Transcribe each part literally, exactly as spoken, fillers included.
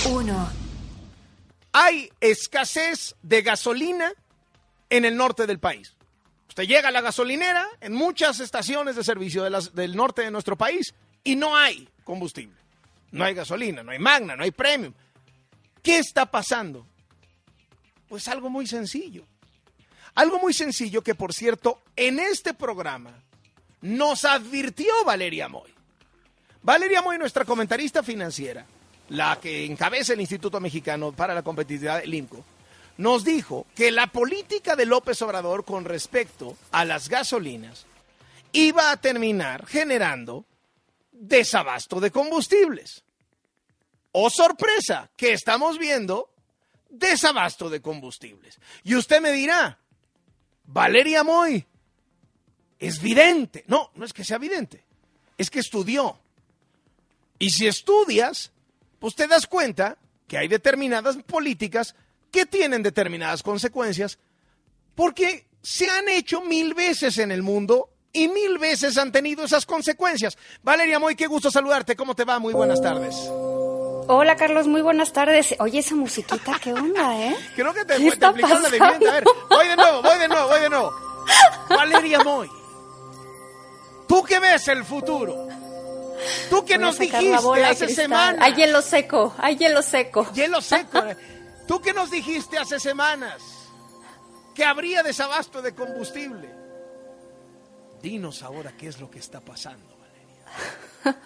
uno. Hay escasez de gasolina en el norte del país. Usted llega a la gasolinera en muchas estaciones de servicio de las, del norte de nuestro país y no hay combustible. No hay gasolina, no hay Magna, no hay Premium. ¿Qué está pasando? Pues algo muy sencillo. Algo muy sencillo que, por cierto, en este programa nos advirtió Valeria Moy. Valeria Moy, nuestra comentarista financiera, la que encabeza el Instituto Mexicano para la Competitividad, el IMCO, nos dijo que la política de López Obrador con respecto a las gasolinas iba a terminar generando desabasto de combustibles. ¡Oh, sorpresa! Que estamos viendo desabasto de combustibles. Y usted me dirá, Valeria Moy, es vidente. No, no es que sea vidente, es que estudió. Y si estudias, pues te das cuenta que hay determinadas políticas que tienen determinadas consecuencias porque se han hecho mil veces en el mundo y mil veces han tenido esas consecuencias. Valeria Moy, qué gusto saludarte. ¿Cómo te va? Muy buenas tardes. Hola, Carlos, muy buenas tardes. Oye, esa musiquita, ¿qué onda, eh? Creo que te, te aplicaron la de vidente. A ver, voy de nuevo, voy de nuevo, voy de nuevo. Valeria Moy, ¿tú qué ves el futuro? Tú que nos dijiste hace semanas. Hay hielo seco, hay hielo seco. Hielo seco. Tú que nos dijiste hace semanas que habría desabasto de combustible. Dinos ahora qué es lo que está pasando, Valeria.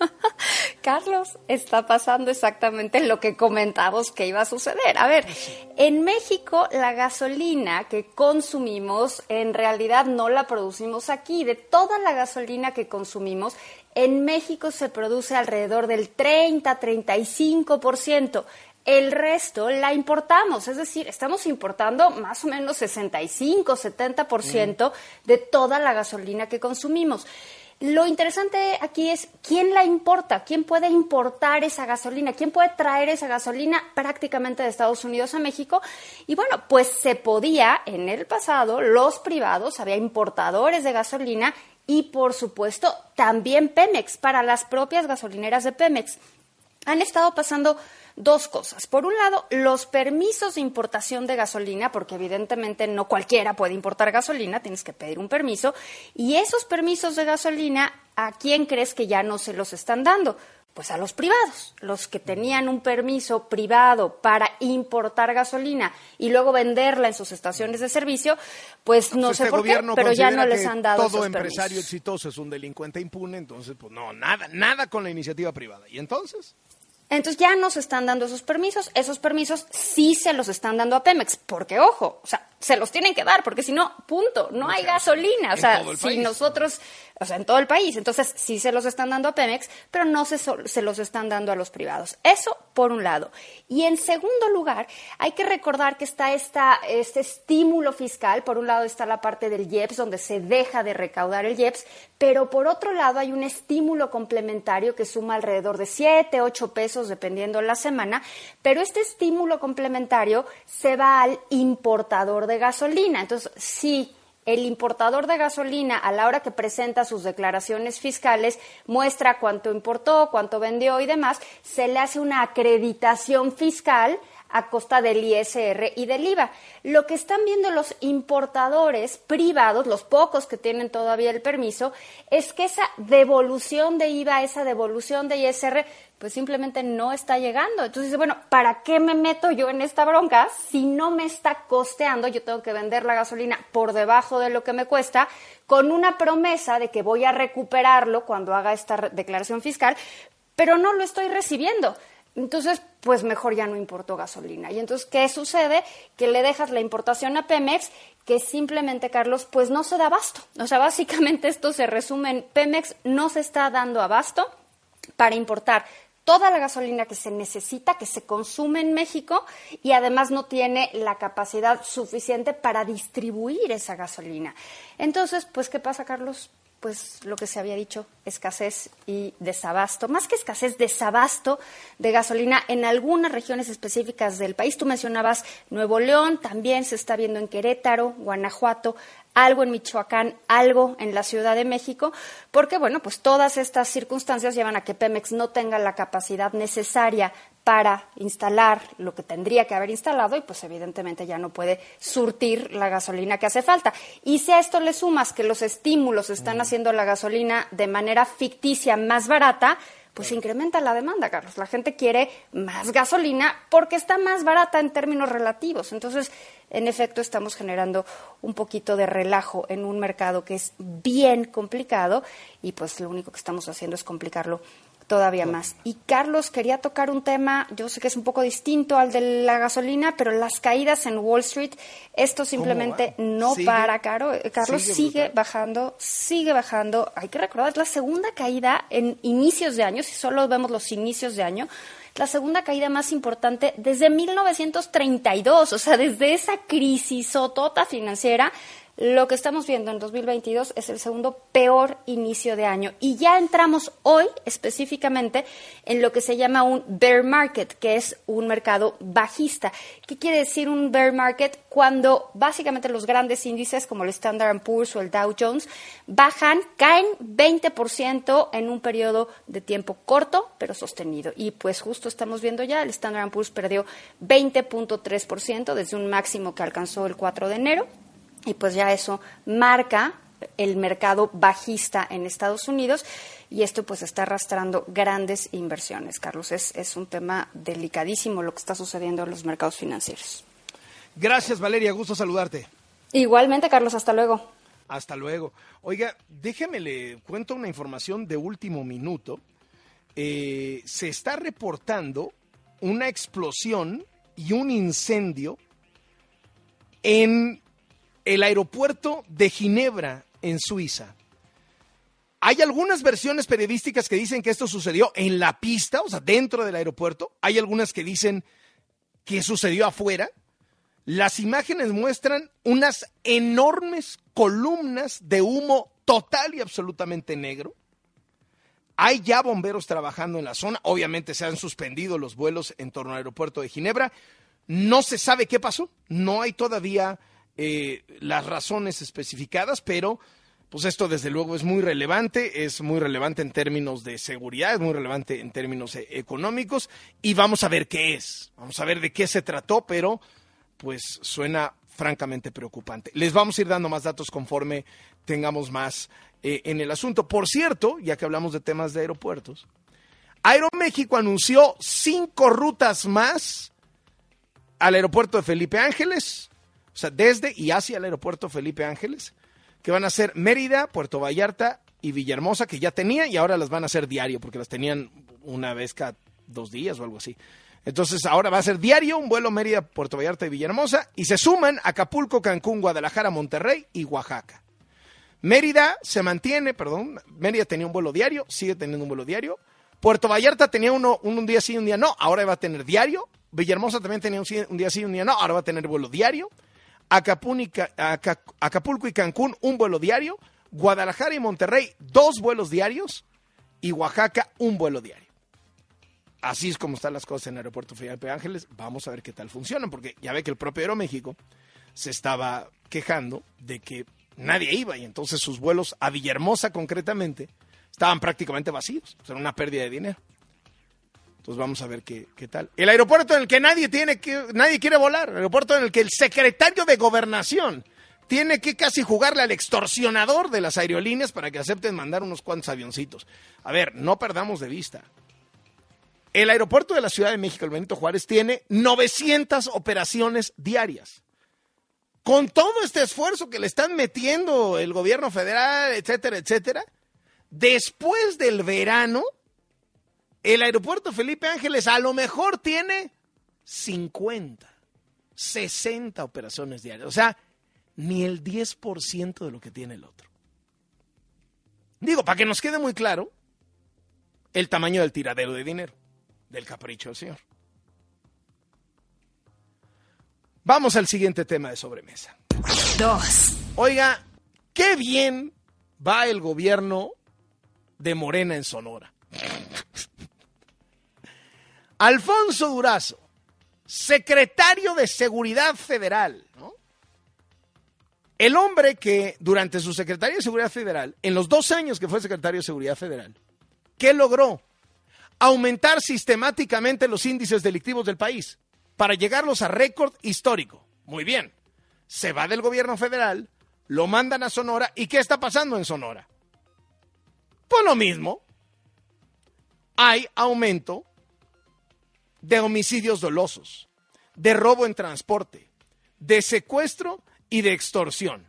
Carlos, está pasando exactamente lo que comentamos que iba a suceder. A ver, en México la gasolina que consumimos en realidad no la producimos aquí. De toda la gasolina que consumimos, en México se produce alrededor del treinta a treinta y cinco por ciento. El resto la importamos, es decir, estamos importando más o menos sesenta y cinco, setenta por ciento de toda la gasolina que consumimos. Lo interesante aquí es quién la importa, quién puede importar esa gasolina, quién puede traer esa gasolina prácticamente de Estados Unidos a México. Y bueno, pues se podía, en el pasado, los privados, había importadores de gasolina y por supuesto también Pemex, para las propias gasolineras de Pemex. Han estado pasando dos cosas. Por un lado, los permisos de importación de gasolina, porque evidentemente no cualquiera puede importar gasolina, tienes que pedir un permiso, y esos permisos de gasolina, ¿a quién crees que ya no se los están dando? Pues a los privados, los que tenían un permiso privado para importar gasolina y luego venderla en sus estaciones de servicio, pues no este sé por qué, pero ya no les han dado esos todo permisos. Empresario exitoso es un delincuente impune, entonces pues no, nada, nada con la iniciativa privada. ¿Y entonces? Entonces ya nos están dando esos permisos, esos permisos sí se los están dando a Pemex, porque ojo, o sea, se los tienen que dar, porque si no, punto, no hay gasolina, o sea, si nosotros, o sea, en todo el país, entonces sí se los están dando a Pemex, pero no se, se los están dando a los privados. Eso por un lado. Y en segundo lugar, hay que recordar que está esta, este estímulo fiscal, por un lado está la parte del I E P S, donde se deja de recaudar el I E P S, pero por otro lado hay un estímulo complementario que suma alrededor de siete, ocho pesos, dependiendo la semana, pero este estímulo complementario se va al importador de gasolina. Entonces, si el importador de gasolina, a la hora que presenta sus declaraciones fiscales, muestra cuánto importó, cuánto vendió y demás, se le hace una acreditación fiscal a costa del I S R y del I V A. Lo que están viendo los importadores privados, los pocos que tienen todavía el permiso, es que esa devolución de I V A, esa devolución de I S R, pues simplemente no está llegando. Entonces, bueno, ¿para qué me meto yo en esta bronca si no me está costeando? Yo tengo que vender la gasolina por debajo de lo que me cuesta, con una promesa de que voy a recuperarlo cuando haga esta declaración fiscal, pero no lo estoy recibiendo. Entonces, pues mejor ya no importo gasolina. Y entonces, ¿qué sucede? Que le dejas la importación a Pemex, que simplemente, Carlos, pues no se da abasto. O sea, básicamente esto se resume en Pemex no se está dando abasto para importar toda la gasolina que se necesita, que se consume en México, y además no tiene la capacidad suficiente para distribuir esa gasolina. Entonces, pues, ¿qué pasa, Carlos? Pues lo que se había dicho, escasez y desabasto, más que escasez, desabasto de gasolina en algunas regiones específicas del país. Tú mencionabas Nuevo León, también se está viendo en Querétaro, Guanajuato, algo en Michoacán, algo en la Ciudad de México, porque, bueno, pues todas estas circunstancias llevan a que Pemex no tenga la capacidad necesaria para instalar lo que tendría que haber instalado y pues evidentemente ya no puede surtir la gasolina que hace falta. Y si a esto le sumas que los estímulos están mm. haciendo la gasolina de manera ficticia más barata, pues se incrementa la demanda, Carlos. La gente quiere más gasolina porque está más barata en términos relativos. Entonces, en efecto, estamos generando un poquito de relajo en un mercado que es bien complicado y pues lo único que estamos haciendo es complicarlo todavía más. Y Carlos, quería tocar un tema, yo sé que es un poco distinto al de la gasolina, pero las caídas en Wall Street, esto simplemente no ¿Sigue? para, Caro. Carlos, sigue, sigue bajando, sigue bajando. Hay que recordar, es la segunda caída en inicios de año, si solo vemos los inicios de año, la segunda caída más importante desde mil novecientos treinta y dos, o sea, desde esa crisisotota financiera. Lo que estamos viendo en dos mil veintidós es el segundo peor inicio de año y ya entramos hoy específicamente en lo que se llama un bear market, que es un mercado bajista. ¿Qué quiere decir un bear market? Cuando básicamente los grandes índices como el Standard and Poor's o el Dow Jones bajan, caen veinte por ciento en un periodo de tiempo corto pero sostenido. Y pues justo estamos viendo ya, el Standard and Poor's perdió veinte punto tres por ciento desde un máximo que alcanzó el cuatro de enero. Y pues ya eso marca el mercado bajista en Estados Unidos y esto pues está arrastrando grandes inversiones, Carlos. Es, es un tema delicadísimo lo que está sucediendo en los mercados financieros. Gracias, Valeria. Gusto saludarte. Igualmente, Carlos. Hasta luego. Hasta luego. Oiga, déjeme le cuento una información de último minuto. Eh, se está reportando una explosión y un incendio en el aeropuerto de Ginebra, en Suiza. Hay algunas versiones periodísticas que dicen que esto sucedió en la pista, o sea, dentro del aeropuerto. Hay algunas que dicen que sucedió afuera. Las imágenes muestran unas enormes columnas de humo total y absolutamente negro. Hay ya bomberos trabajando en la zona. Obviamente se han suspendido los vuelos en torno al aeropuerto de Ginebra. No se sabe qué pasó. No hay todavía Eh, las razones especificadas, pero pues esto desde luego es muy relevante, es muy relevante en términos de seguridad, es muy relevante en términos eh, económicos y vamos a ver qué es, vamos a ver de qué se trató, pero pues suena francamente preocupante. Les vamos a ir dando más datos conforme tengamos más eh, en el asunto. Por cierto, ya que hablamos de temas de aeropuertos, Aeroméxico anunció cinco rutas más al aeropuerto de Felipe Ángeles, o sea, desde y hacia el aeropuerto Felipe Ángeles, que van a ser Mérida, Puerto Vallarta y Villahermosa, que ya tenía y ahora las van a hacer diario, porque las tenían una vez cada dos días o algo así. Entonces ahora va a ser diario un vuelo Mérida, Puerto Vallarta y Villahermosa, y se suman Acapulco, Cancún, Guadalajara, Monterrey y Oaxaca. Mérida se mantiene, perdón, Mérida tenía un vuelo diario, sigue teniendo un vuelo diario. Puerto Vallarta tenía uno, un, un día sí, un día no, ahora va a tener diario. Villahermosa también tenía un, un día sí, un día no, ahora va a tener vuelo diario. Acapulco y Cancún, un vuelo diario. Guadalajara y Monterrey, dos vuelos diarios. Y Oaxaca, un vuelo diario. Así es como están las cosas en el aeropuerto Felipe Ángeles. Vamos a ver qué tal funcionan, porque ya ve que el propio Aeroméxico se estaba quejando de que nadie iba, y entonces sus vuelos a Villahermosa concretamente estaban prácticamente vacíos. O sea, era una pérdida de dinero. Entonces vamos a ver qué, qué tal. El aeropuerto en el que nadie tiene que, nadie quiere volar, el aeropuerto en el que el secretario de Gobernación tiene que casi jugarle al extorsionador de las aerolíneas para que acepten mandar unos cuantos avioncitos. A ver, no perdamos de vista. El aeropuerto de la Ciudad de México, el Benito Juárez, tiene novecientas operaciones diarias. Con todo este esfuerzo que le están metiendo el gobierno federal, etcétera, etcétera, después del verano, el aeropuerto Felipe Ángeles a lo mejor tiene cincuenta, sesenta operaciones diarias. O sea, ni el diez por ciento de lo que tiene el otro. Digo, para que nos quede muy claro el tamaño del tiradero de dinero, del capricho del señor. Vamos al siguiente tema de sobremesa. Dos. Oiga, qué bien va el gobierno de Morena en Sonora. Alfonso Durazo, secretario de Seguridad Federal, ¿no? El hombre que durante su secretario de Seguridad Federal, en los dos años que fue secretario de Seguridad Federal, ¿qué logró? aumentar sistemáticamente los índices delictivos del país para llegarlos a récord histórico. Muy bien, se va del gobierno federal, lo mandan a Sonora, ¿y qué está pasando en Sonora? Pues lo mismo, hay aumento de homicidios dolosos, de robo en transporte, de secuestro y de extorsión.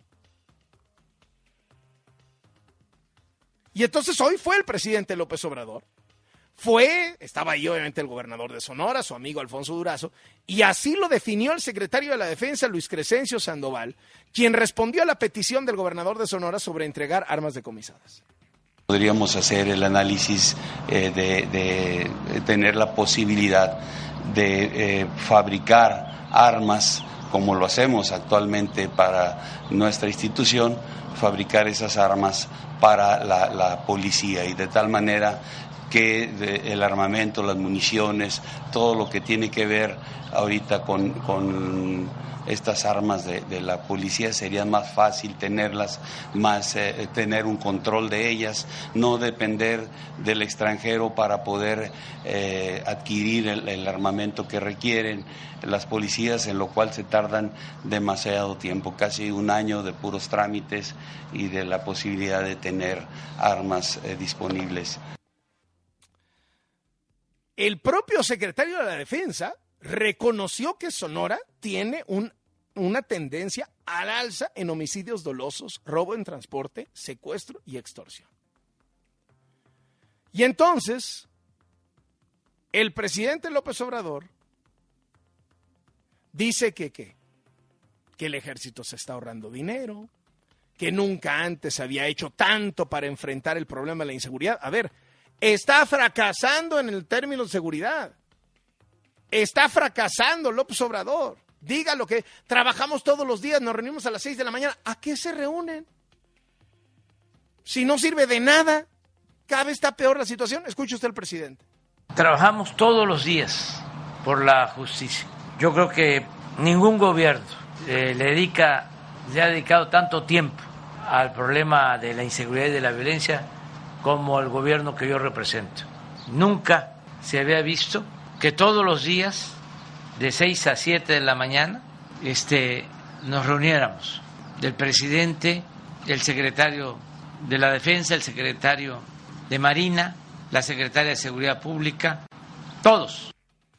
Y entonces hoy fue el presidente López Obrador. Fue, estaba ahí obviamente el gobernador de Sonora, su amigo Alfonso Durazo, y así lo definió el secretario de la Defensa, Luis Crescencio Sandoval, quien respondió a la petición del gobernador de Sonora sobre entregar armas decomisadas. Podríamos hacer el análisis eh, de, de tener la posibilidad de eh, fabricar armas, como lo hacemos actualmente para nuestra institución, fabricar esas armas para la, la policía, y de tal manera que de, el armamento, las municiones, todo lo que tiene que ver ahorita con, con estas armas de, de la policía, sería más fácil tenerlas, más eh, tener un control de ellas, no depender del extranjero para poder eh, adquirir el, el armamento que requieren las policías, en lo cual se tardan demasiado tiempo, casi un año de puros trámites y de la posibilidad de tener armas eh, disponibles. El propio secretario de la Defensa reconoció que Sonora tiene un, una tendencia al alza en homicidios dolosos, robo en transporte, secuestro y extorsión. Y entonces, el presidente López Obrador dice que, que, que el ejército se está ahorrando dinero, que nunca antes había hecho tanto para enfrentar el problema de la inseguridad. A ver, está fracasando en el término de seguridad. Está fracasando López Obrador. Diga lo que trabajamos todos los días, nos reunimos a las seis de la mañana. ¿A qué se reúnen? Si no sirve de nada, cada vez está peor la situación. Escuche usted al presidente. Trabajamos todos los días por la justicia. Yo creo que ningún gobierno eh, le dedica, le ha dedicado tanto tiempo al problema de la inseguridad y de la violencia como el gobierno que yo represento. Nunca se había visto que todos los días, de seis a siete de la mañana, este, nos reuniéramos. El presidente, el secretario de la Defensa, el secretario de Marina, la secretaria de Seguridad Pública, todos.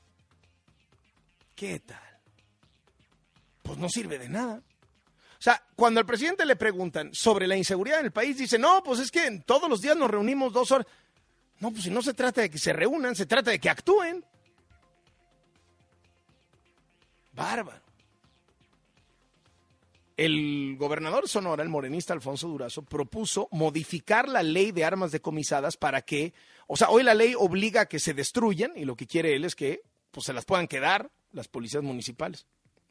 ¿Qué tal? Pues no sirve de nada. O sea, cuando al presidente le preguntan sobre la inseguridad en el país, dice, no, pues es que todos los días nos reunimos dos horas. No, pues si no se trata de que se reúnan, se trata de que actúen. Bárbaro. El gobernador de Sonora, el morenista Alfonso Durazo, propuso modificar la ley de armas decomisadas para que, o sea, hoy la ley obliga a que se destruyan y lo que quiere él es que pues, se las puedan quedar las policías municipales.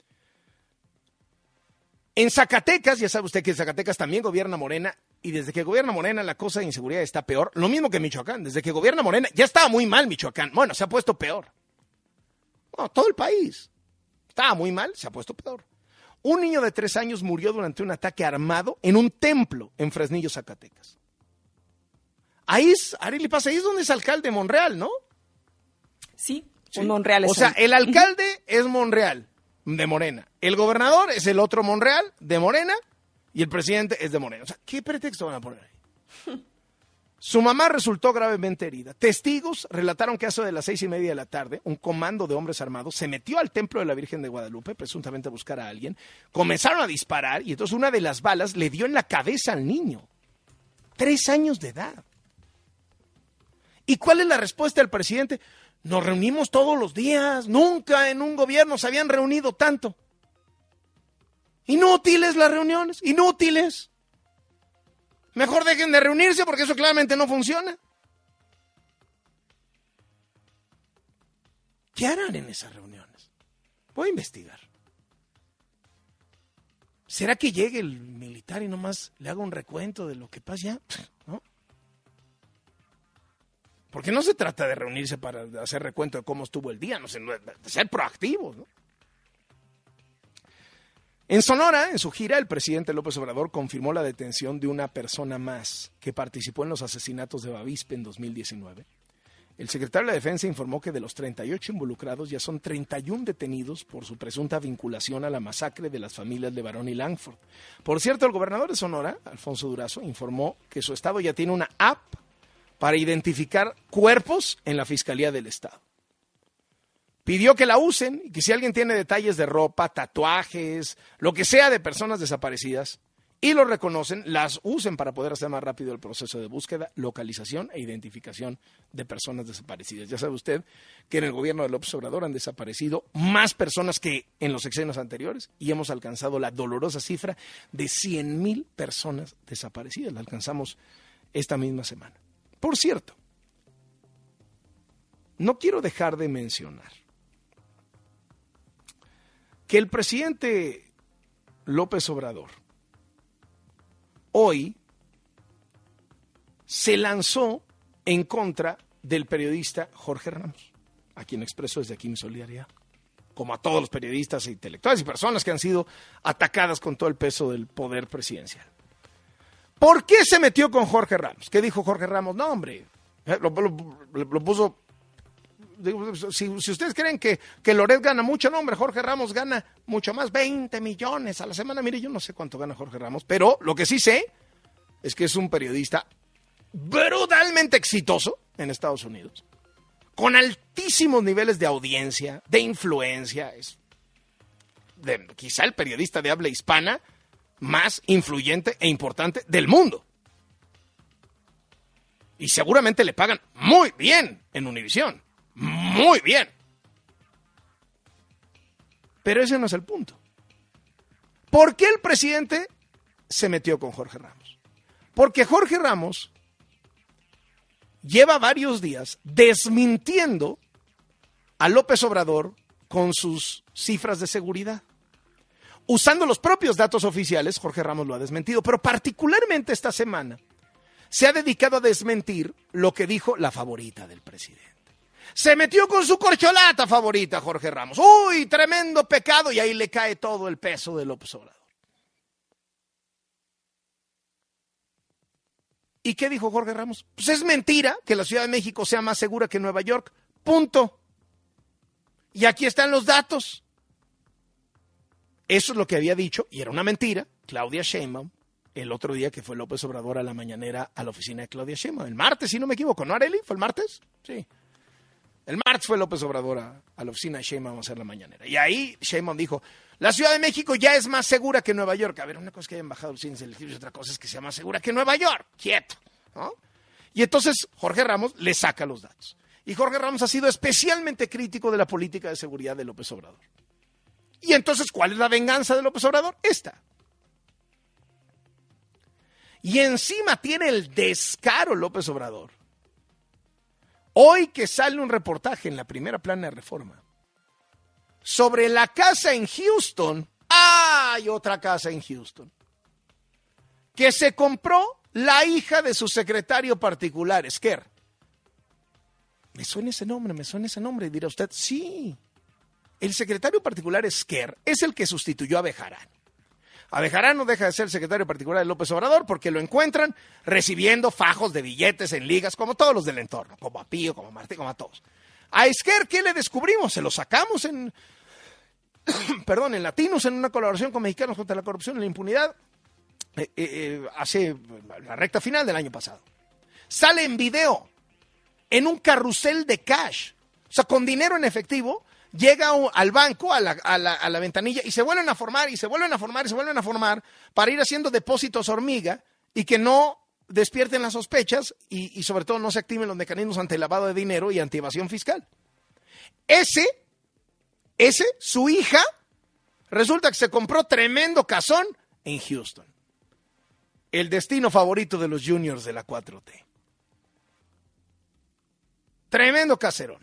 En Zacatecas, ya sabe usted que en Zacatecas también gobierna Morena, y desde que gobierna Morena la cosa de inseguridad está peor. Lo mismo que en Michoacán, desde que gobierna Morena ya estaba muy mal Michoacán. Bueno, se ha puesto peor. No, todo el país estaba muy mal, se ha puesto peor. Un niño de tres años murió durante un ataque armado en un templo en Fresnillo, Zacatecas. Ahí es, Arely Paz, ahí es donde es alcalde Monreal, ¿no? Sí, sí. Monreal es O sea, el alcalde es Monreal, de Morena. El gobernador es el otro Monreal, de Morena, y el presidente es de Morena. O sea, ¿qué pretexto van a poner ahí? Su mamá resultó gravemente herida. Testigos relataron que a eso de las seis y media de la tarde, un comando de hombres armados se metió al templo de la Virgen de Guadalupe, presuntamente a buscar a alguien. Comenzaron a disparar y entonces una de las balas le dio en la cabeza al niño. Tres años de edad. ¿Y cuál es la respuesta del presidente? Nos reunimos todos los días. Nunca en un gobierno se habían reunido tanto. Inútiles las reuniones, inútiles. Mejor dejen de reunirse porque eso claramente no funciona. ¿Qué harán en esas reuniones? Voy a investigar. ¿Será que llegue el militar y nomás le haga un recuento de lo que pasa ya? ¿No? Porque no se trata de reunirse para hacer recuento de cómo estuvo el día, no sé, de ser proactivos, ¿no? En Sonora, en su gira, el presidente López Obrador confirmó la detención de una persona más que participó en los asesinatos de Bavispe en dos mil diecinueve. El secretario de la Defensa informó que de los treinta y ocho involucrados ya son treinta y uno detenidos por su presunta vinculación a la masacre de las familias Levarón y Langford. Por cierto, el gobernador de Sonora, Alfonso Durazo, informó que su estado ya tiene una app para identificar cuerpos en la Fiscalía del Estado. Pidió que la usen y que si alguien tiene detalles de ropa, tatuajes, lo que sea de personas desaparecidas, y lo reconocen, las usen para poder hacer más rápido el proceso de búsqueda, localización e identificación de personas desaparecidas. Ya sabe usted que en el gobierno de López Obrador han desaparecido más personas que en los sexenios anteriores y hemos alcanzado la dolorosa cifra de cien mil personas desaparecidas. La alcanzamos esta misma semana. Por cierto, no quiero dejar de mencionar que el presidente López Obrador hoy se lanzó en contra del periodista Jorge Ramos, a quien expreso desde aquí mi solidaridad, como a todos los periodistas e intelectuales y personas que han sido atacadas con todo el peso del poder presidencial. ¿Por qué se metió con Jorge Ramos? ¿Qué dijo Jorge Ramos? No, hombre, lo, lo, lo puso... Si, si ustedes creen que, que Loret gana mucho, no, hombre, Jorge Ramos gana mucho más, veinte millones a la semana. Mire, yo no sé cuánto gana Jorge Ramos, pero lo que sí sé es que es un periodista brutalmente exitoso en Estados Unidos, con altísimos niveles de audiencia, de influencia. Es de, quizá el periodista de habla hispana más influyente e importante del mundo. Y seguramente le pagan muy bien en Univisión. Muy bien. Pero ese no es el punto. ¿Por qué el presidente se metió con Jorge Ramos? Porque Jorge Ramos lleva varios días desmintiendo a López Obrador con sus cifras de seguridad. Usando los propios datos oficiales, Jorge Ramos lo ha desmentido, pero particularmente esta semana se ha dedicado a desmentir lo que dijo la favorita del presidente. Se metió con su corcholata favorita, Jorge Ramos. ¡Uy, tremendo pecado! Y ahí le cae todo el peso de López Obrador. ¿Y qué dijo Jorge Ramos? Pues es mentira que la Ciudad de México sea más segura que Nueva York. Punto. Y aquí están los datos. Eso es lo que había dicho, y era una mentira, Claudia Sheinbaum, el otro día que fue López Obrador a la mañanera a la oficina de Claudia Sheinbaum. El martes, si no me equivoco, ¿no, Arely? ¿Fue el martes? Sí. El martes fue López Obrador a, a la oficina de Sheinbaum a hacer la mañanera. Y ahí Sheinbaum dijo, la Ciudad de México ya es más segura que Nueva York. A ver, una cosa es que hayan bajado los índices delictivos y otra cosa es que sea más segura que Nueva York. Quieto, ¿no? Y entonces Jorge Ramos le saca los datos. Y Jorge Ramos ha sido especialmente crítico de la política de seguridad de López Obrador. Y entonces, ¿cuál es la venganza de López Obrador? Esta. Y encima tiene el descaro López Obrador. Hoy que sale un reportaje en la primera plana de Reforma sobre la casa en Houston, hay otra casa en Houston, que se compró la hija de su secretario particular, Esquer. Me suena ese nombre, me suena ese nombre, y dirá usted, sí, el secretario particular Esquer es el que sustituyó a Bejarano. A Bejarano no deja de ser el secretario particular de López Obrador porque lo encuentran recibiendo fajos de billetes en ligas, como todos los del entorno, como a Pío, como a Martín, como a todos. A Esquer, ¿qué le descubrimos? Se lo sacamos en, perdón, en Latinos, en una colaboración con Mexicanos contra la Corrupción y la Impunidad, eh, eh, hace la recta final del año pasado. Sale en video, en un carrusel de cash, o sea, con dinero en efectivo. Llega al banco, a la, a, la, a la ventanilla, y se vuelven a formar, y se vuelven a formar, y se vuelven a formar, para ir haciendo depósitos hormiga, y que no despierten las sospechas, y, y sobre todo no se activen los mecanismos ante lavado de dinero y anti-evasión fiscal. Ese, ese, su hija, resulta que se compró tremendo casón en Houston. El destino favorito de los juniors de la cuatro T. Tremendo caserón.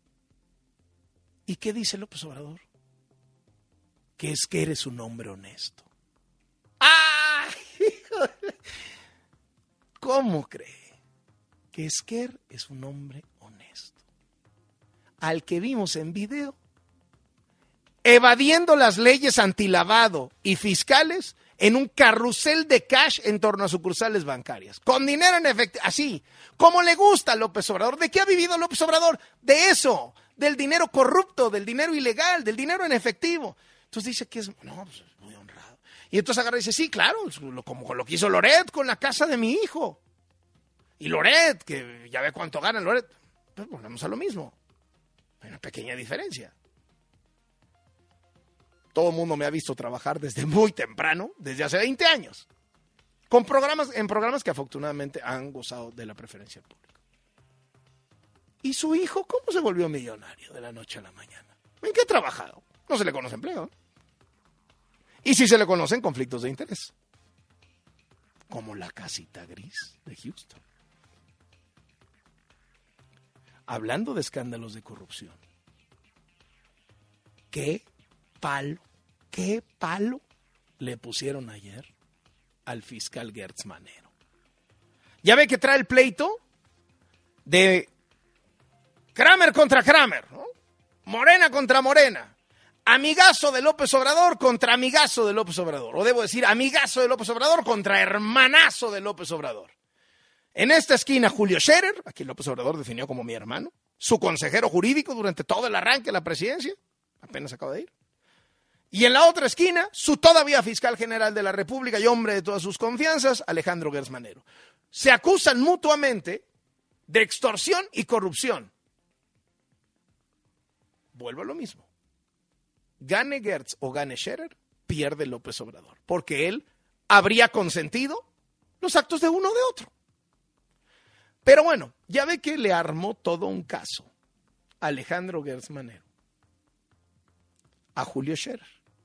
¿Y qué dice López Obrador? Que es que eres un hombre honesto. ¡Ah! ¿Cómo cree? Que Esquer es un hombre honesto. Al que vimos en video, evadiendo las leyes antilavado y fiscales en un carrusel de cash en torno a sucursales bancarias, con dinero en efectivo, así, como le gusta a López Obrador. ¿De qué ha vivido López Obrador? De eso, del dinero corrupto, del dinero ilegal, del dinero en efectivo. Entonces dice que es, no, pues es muy honrado. Y entonces agarra y dice, sí, claro, como con lo que hizo Loret con la casa de mi hijo. Y Loret, que ya ve cuánto gana Loret, pues volvemos a lo mismo. Hay una pequeña diferencia. Todo el mundo me ha visto trabajar desde muy temprano, desde hace veinte años, con programas, en programas que afortunadamente han gozado de la preferencia pública. ¿Y su hijo cómo se volvió millonario de la noche a la mañana? ¿En qué ha trabajado? No se le conoce empleo, ¿eh? Y sí se le conocen conflictos de interés, como la casita gris de Houston. Hablando de escándalos de corrupción, ¿qué palo, qué palo le pusieron ayer al fiscal Gertz Manero? Ya ve que trae el pleito de Kramer contra Kramer, ¿no? Morena contra Morena. Amigazo de López Obrador contra amigazo de López Obrador. O debo decir, amigazo de López Obrador contra hermanazo de López Obrador. En esta esquina, Julio Scherer, a quien López Obrador definió como mi hermano, su consejero jurídico durante todo el arranque de la presidencia, apenas acaba de ir. Y en la otra esquina, su todavía fiscal general de la República y hombre de todas sus confianzas, Alejandro Gertz Manero. Se acusan mutuamente de extorsión y corrupción. Vuelvo a lo mismo. Gane Gertz o gane Scherer, pierde López Obrador, porque él habría consentido los actos de uno o de otro. Pero bueno, ya ve que le armó todo un caso a Alejandro Gertz Manero, a Julio Scherer,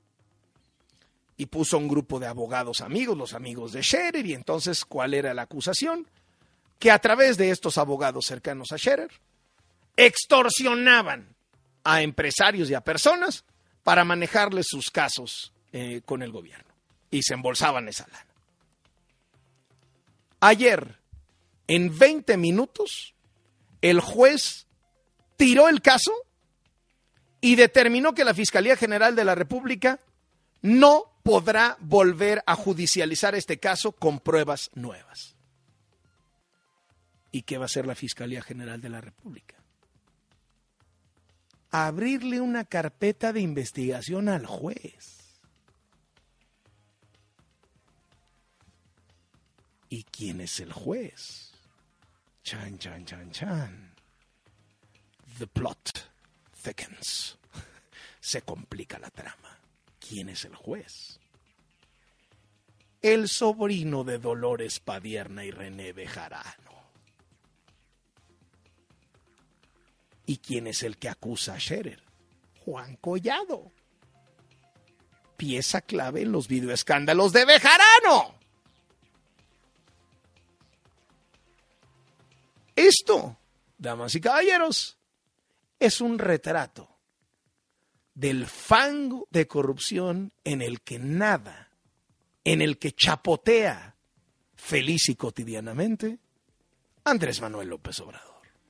y puso un grupo de abogados amigos, los amigos de Scherer, y entonces, ¿cuál era la acusación? Que a través de estos abogados cercanos a Scherer, extorsionaban a empresarios y a personas para manejarles sus casos eh, con el gobierno, y se embolsaban esa lana. Ayer, en veinte minutos, el juez tiró el caso y determinó que la Fiscalía General de la República no podrá volver a judicializar este caso con pruebas nuevas. ¿Y qué va a hacer la Fiscalía General de la República? Abrirle una carpeta de investigación al juez. ¿Y quién es el juez? Chan, chan, chan, chan. The plot thickens. Se complica la trama. ¿Quién es el juez? El sobrino de Dolores Padierna y René Bejarano. ¿Y quién es el que acusa a Scherer? Juan Collado. Pieza clave en los videoescándalos de Bejarano. Esto, damas y caballeros, es un retrato del fango de corrupción en el que nada, en el que chapotea feliz y cotidianamente Andrés Manuel López Obrador.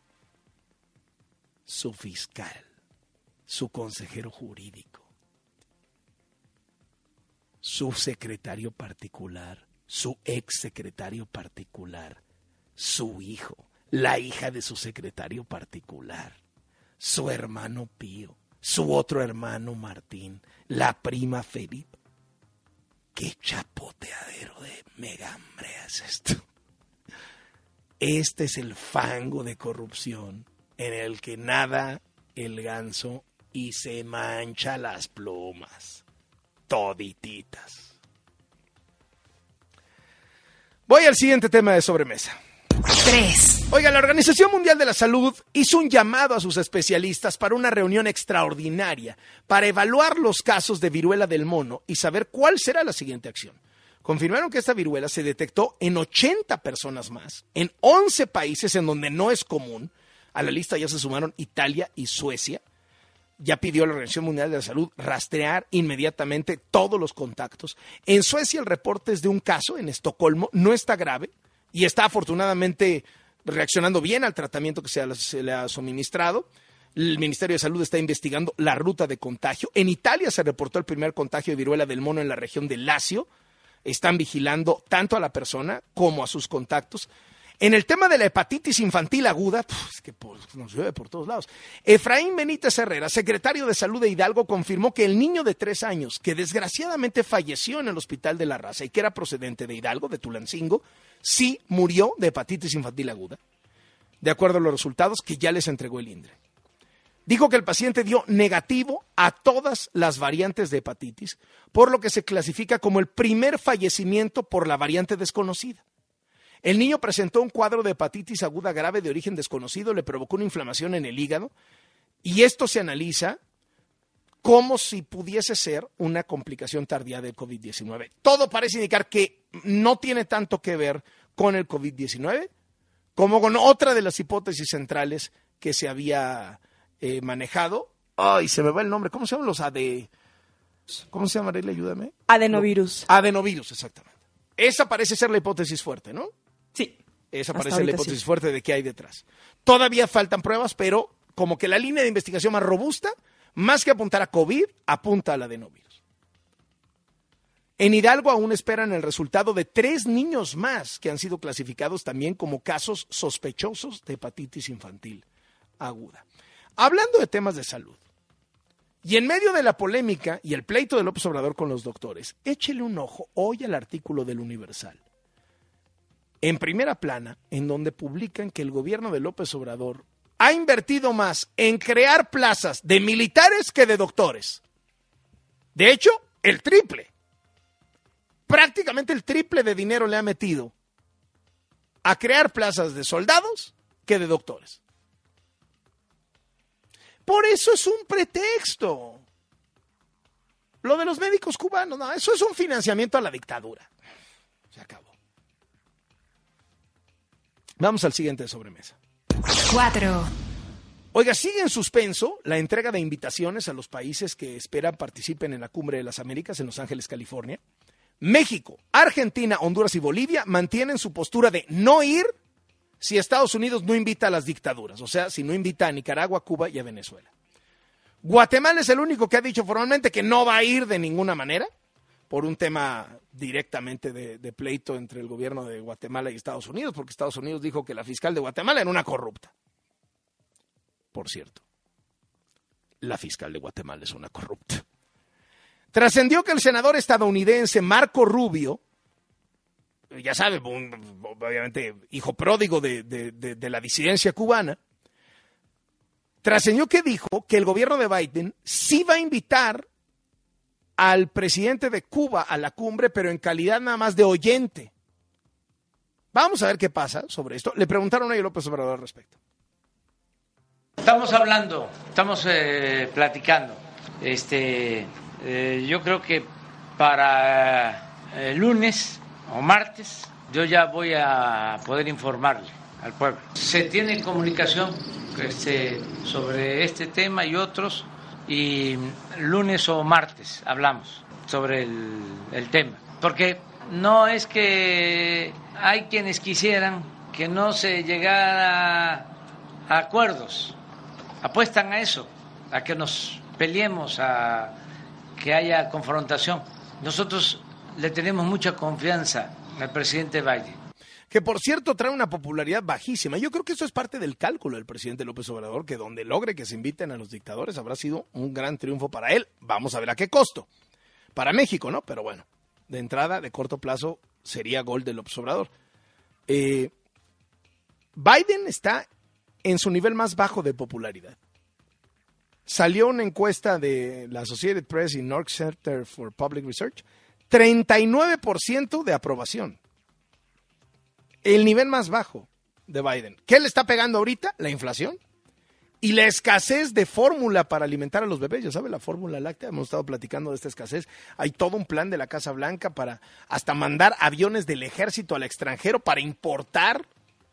Su fiscal, su consejero jurídico, su secretario particular, su ex secretario particular, su hijo, la hija de su secretario particular, su hermano Pío, su otro hermano Martín, la prima Felipe. ¿Qué chapoteadero de megambre es esto? Este es el fango de corrupción en el que nada el ganso y se mancha las plumas, todititas. Voy al siguiente tema de sobremesa. Tres. Oiga, la Organización Mundial de la Salud hizo un llamado a sus especialistas para una reunión extraordinaria para evaluar los casos de viruela del mono y saber cuál será la siguiente acción. Confirmaron que esta viruela se detectó en ochenta personas más, en once países en donde no es común. A la lista ya se sumaron Italia y Suecia. Ya pidió la Organización Mundial de la Salud rastrear inmediatamente todos los contactos. En Suecia el reporte es de un caso, en Estocolmo, no está grave y está afortunadamente reaccionando bien al tratamiento que se, se le ha suministrado. El Ministerio de Salud está investigando la ruta de contagio. En Italia se reportó el primer contagio de viruela del mono en la región de Lacio. están vigilando tanto a la persona como a sus contactos. En el tema de la hepatitis infantil aguda, puf, es que por, nos llueve por todos lados. Efraín Benítez Herrera, secretario de Salud de Hidalgo, confirmó que el niño de tres años, que desgraciadamente falleció en el Hospital de la Raza y que era procedente de Hidalgo, de Tulancingo, sí murió de hepatitis infantil aguda, de acuerdo a los resultados que ya les entregó el INDRE. Dijo que el paciente dio negativo a todas las variantes de hepatitis, por lo que se clasifica como el primer fallecimiento por la variante desconocida. El niño presentó un cuadro de hepatitis aguda grave de origen desconocido, le provocó una inflamación en el hígado y esto se analiza como si pudiese ser una complicación tardía del COVID diecinueve. Todo parece indicar que no tiene tanto que ver con el COVID diecinueve como con otra de las hipótesis centrales que se había eh, manejado. Ay, se me va el nombre. ¿Cómo se llaman los A D? ¿Cómo se llama, Arely? Ayúdame. Adenovirus. Adenovirus, exactamente. Esa parece ser la hipótesis fuerte, ¿no? Sí. Esa parece la hipótesis sí. fuerte de qué hay detrás. Todavía faltan pruebas, pero como que la línea de investigación más robusta, más que apuntar a COVID, apunta al adenovirus. En Hidalgo aún esperan el resultado de tres niños más que han sido clasificados también como casos sospechosos de hepatitis infantil aguda. Hablando de temas de salud, y en medio de la polémica y el pleito de López Obrador con los doctores, échele un ojo hoy al artículo del Universal, en primera plana, en donde publican que el gobierno de López Obrador ha invertido más en crear plazas de militares que de doctores. De hecho, el triple. Prácticamente el triple de dinero le ha metido a crear plazas de soldados que de doctores. Por eso es un pretexto. Lo de los médicos cubanos, no, eso es un financiamiento a la dictadura. Se acabó. Vamos al siguiente de sobremesa. Cuatro. Oiga, sigue en suspenso la entrega de invitaciones a los países que esperan participen en la Cumbre de las Américas en Los Ángeles, California. México, Argentina, Honduras y Bolivia mantienen su postura de no ir si Estados Unidos no invita a las dictaduras, o sea, si no invita a Nicaragua, Cuba y a Venezuela. Guatemala es el único que ha dicho formalmente que no va a ir de ninguna manera, por un tema directamente de, de pleito entre el gobierno de Guatemala y Estados Unidos, porque Estados Unidos dijo que la fiscal de Guatemala era una corrupta. Por cierto, la fiscal de Guatemala es una corrupta. Trascendió que el senador estadounidense Marco Rubio, ya sabe, un, obviamente hijo pródigo de, de, de, de la disidencia cubana, trascendió que dijo que el gobierno de Biden sí va a invitar al presidente de Cuba a la cumbre, pero en calidad nada más de oyente. Vamos a ver qué pasa sobre esto. Le preguntaron a López Obrador al respecto. Estamos hablando, estamos eh, platicando. Este, eh, yo creo que para el lunes o martes yo ya voy a poder informarle al pueblo. Se tiene comunicación este, sobre este tema y otros, y lunes o martes hablamos sobre el, el tema. Porque no es que hay quienes quisieran que no se llegara a acuerdos. Apuestan a eso, a que nos peleemos, a que haya confrontación. Nosotros le tenemos mucha confianza al presidente Biden. Que por cierto trae una popularidad bajísima. Yo creo que eso es parte del cálculo del presidente López Obrador, que donde logre que se inviten a los dictadores habrá sido un gran triunfo para él. Vamos a ver a qué costo. Para México, ¿no? Pero bueno, de entrada, de corto plazo, sería gol de López Obrador. Eh, Biden está en su nivel más bajo de popularidad. Salió una encuesta de la Associated Press y North Center for Public Research, treinta y nueve por ciento de aprobación. El nivel más bajo de Biden. ¿Qué le está pegando ahorita? La inflación y la escasez de fórmula para alimentar a los bebés. Ya sabe, la fórmula láctea, hemos estado platicando de esta escasez. Hay todo un plan de la Casa Blanca para hasta mandar aviones del ejército al extranjero para importar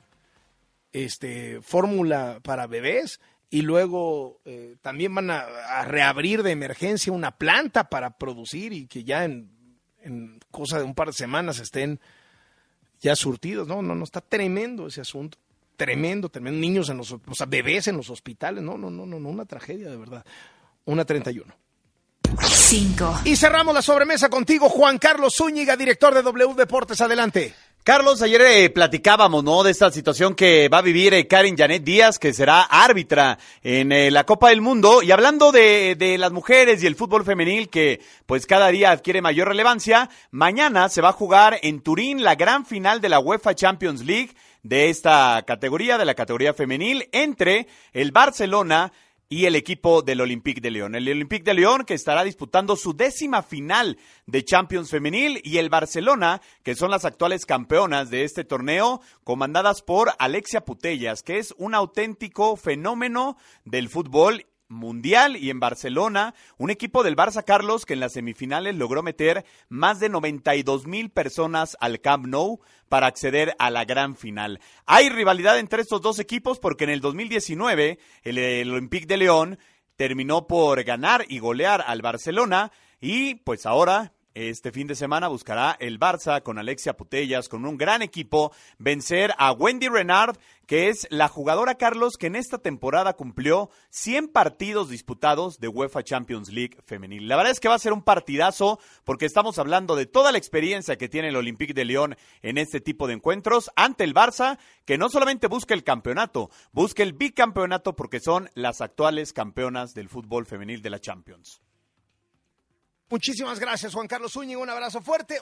este, fórmula para bebés. Y luego eh, también van a, a reabrir de emergencia una planta para producir y que ya en, en cosa de un par de semanas estén ya surtidos. No, no, no, está tremendo ese asunto. Tremendo, tremendo. Niños en los, o sea, bebés en los hospitales. No, no, no, no, no, una tragedia de verdad. Una treinta y uno. cinco. Y cerramos la sobremesa contigo, Juan Carlos Zúñiga, director de W Deportes. Adelante. Carlos, ayer eh, platicábamos, ¿no?, de esta situación que va a vivir eh, Karen Janet Díaz, que será árbitra en eh, la Copa del Mundo. Y hablando de, de las mujeres y el fútbol femenil, que pues cada día adquiere mayor relevancia, mañana se va a jugar en Turín la gran final de la UEFA Champions League de esta categoría, de la categoría femenil, entre el Barcelona y el equipo del Olympique de Lyon. El Olympique de Lyon, que estará disputando su décima final de Champions Femenil, y el Barcelona, que son las actuales campeonas de este torneo, comandadas por Alexia Putellas, que es un auténtico fenómeno del fútbol mundial. Y en Barcelona, un equipo del Barça, Carlos, que en las semifinales logró meter más de noventa y dos mil personas al Camp Nou para acceder a la gran final. Hay rivalidad entre estos dos equipos porque en el dos mil diecinueve el, el Olympique de Lyon terminó por ganar y golear al Barcelona, y pues ahora este fin de semana buscará el Barça con Alexia Putellas, con un gran equipo, vencer a Wendy Renard, que es la jugadora, Carlos, que en esta temporada cumplió cien partidos disputados de UEFA Champions League femenil. La verdad es que va a ser un partidazo porque estamos hablando de toda la experiencia que tiene el Olympique de Lyon en este tipo de encuentros ante el Barça, que no solamente busca el campeonato, busca el bicampeonato porque son las actuales campeonas del fútbol femenil de la Champions. Muchísimas gracias, Juan Carlos Zúñiga. Un abrazo fuerte.